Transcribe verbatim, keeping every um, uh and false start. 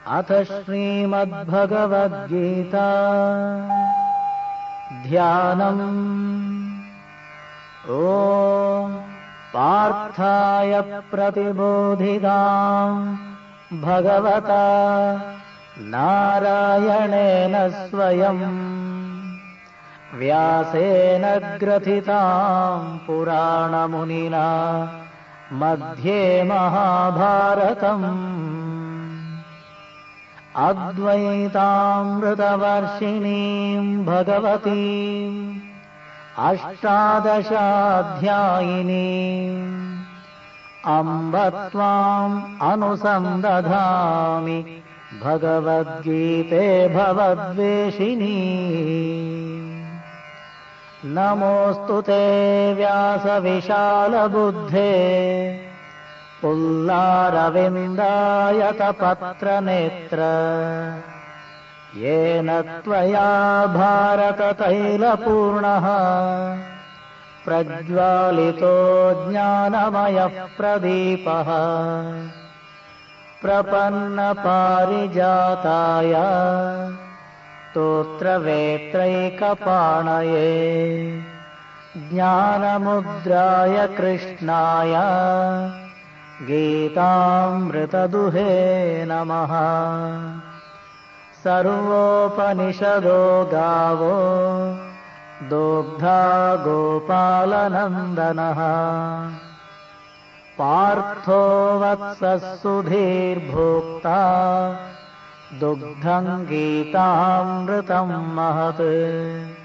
अथ श्रीमद्भगवद्गीता ध्यानम्। ॐ पार्थाय प्रतिबोधितां भगवता नारायणेन स्वयं व्यासेन ग्रथितां पुराणमुनिना मध्ये महाभारतम् अद्वैतामृतवर्षिणीं भगवतीम् अष्टादशाध्यायिनीम् अम्ब त्वाम् अनुसन्दधामि भगवद्गीते भवद्वेषिणी। नमोऽस्तु ते व्यासविशालबुद्धे पुल्लारविन्दायतपत्रनेत्र येन त्वया भारततैलपूर्णः प्रज्वालितो ज्ञानमयः प्रदीपः प्रपन्नपारिजाताय स्तोत्रवेत्रैकपाणये ज्ञानमुद्राय कृष्णाय गीतामृतदुहे नमः। सर्वोपनिषदो गावो दुग्धा गोपालनन्दनः पार्थो वत्सः सुधीर्भोक्ता दुग्धं गीतामृतं महत्।